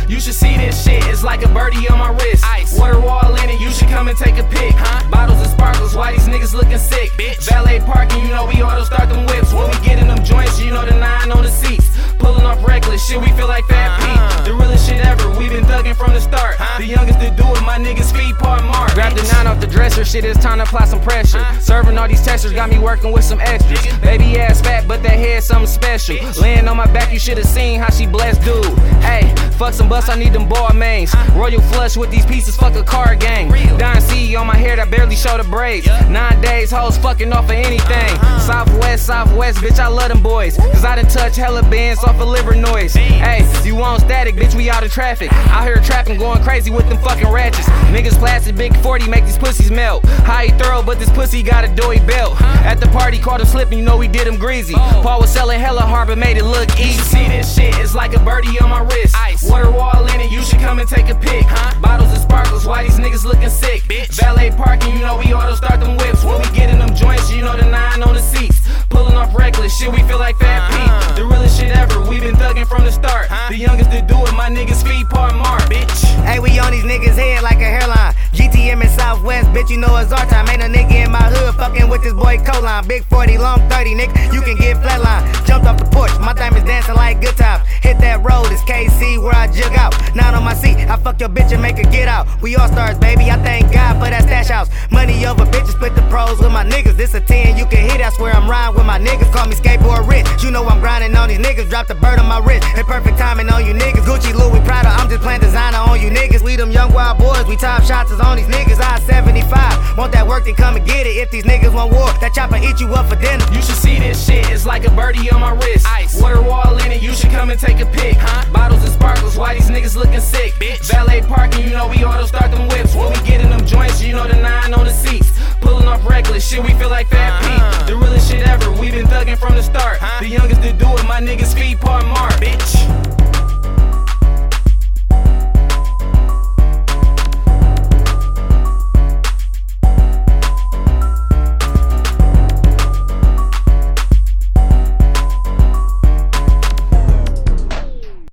You should see this shit, it's like a birdie on my wrist. Ice. Water wall in it, you should come and take a pic. Bottles and sparkles, why these niggas looking sick? Bitch. Valet parking, you know we auto start them whips. When we get in them joints, you know the 9 on the seats. Pulling off reckless, shit we feel like Fat Pete. The realest shit ever, we been thugging from the start. The youngest to do it, my niggas feet part mark. Grab the 9 off the dresser, shit, it's time to apply some pressure. Serving all these testers, got me working with some extras. Baby ass fat, but that head something special. Laying on my back, you should've seen how she blessed dude. Hey, fuck some bus, I need them ball mains. Royal flush with these pieces, fuck a card game. Don C on my hair that barely show the braids. 9 days, hoes fucking off of anything. Southwest, bitch, I love them boys. Cause I done touch hella bands off of liver noise. Hey, you want static, bitch, we out of traffic. Out here trapping, going crazy with them fucking ratchets. Niggas plastic, big 40, make these pussies melt. High thorough, but this pussy got a doughy belt. At the party, caught him slipping, you know we did him greasy. Paul was selling hella hard, but made it look easy. You should see this shit, it's like a birdie on my wrist. Ice. Water wall in it, you should come and take a pic. Bottles and sparkles, why these niggas looking sick? Bitch. Valet parking, you know we auto start them whips. When we get in them joints, you know the 9 on the seats. Pulling off reckless, shit we feel like Fat Pete. The realest shit ever, we been thugging from the start. The youngest to do it, my niggas feet part mark, bitch. Hey, we on these niggas' head like a hairline. GTM in Southwest, bitch, you know it's our time. Ain't a nigga in my hood fucking with this boy Coline. Big 40, long 30, nigga, you can get flatline. Jumped off the porch, my diamonds dancing like good times. Hit that road, it's KC where I jug out. 9 on my seat, I fuck your bitch and make her get out. We all stars, baby, I thank God for that stash house. Money over bitches, split the pros with my niggas. This a 10, you can hit, I swear I'm riding with my niggas. Call me skateboard rich, you know I'm grinding on these niggas. Drop the bird on my wrist, and perfect timing on you niggas. Gucci, Louis, Prada, I'm just playing designer on you niggas. We them young wild boys, we top shots is on these niggas. I 75, want that work then come and get it. If these niggas want war, that chopper eat you up for dinner. You should see this shit, it's like a birdie on my wrist. Ice. Water wall in it, you should come and take a pic. Bottles and sparkles, why these niggas looking sick? Bitch. Valet parking, you know we auto start them whips. When we get in them joints, you know the 9 on the seats. Pulling off reckless, shit we feel like Fat Pete. The realest shit ever, we been thugging from the start. The youngest to do it, my niggas feet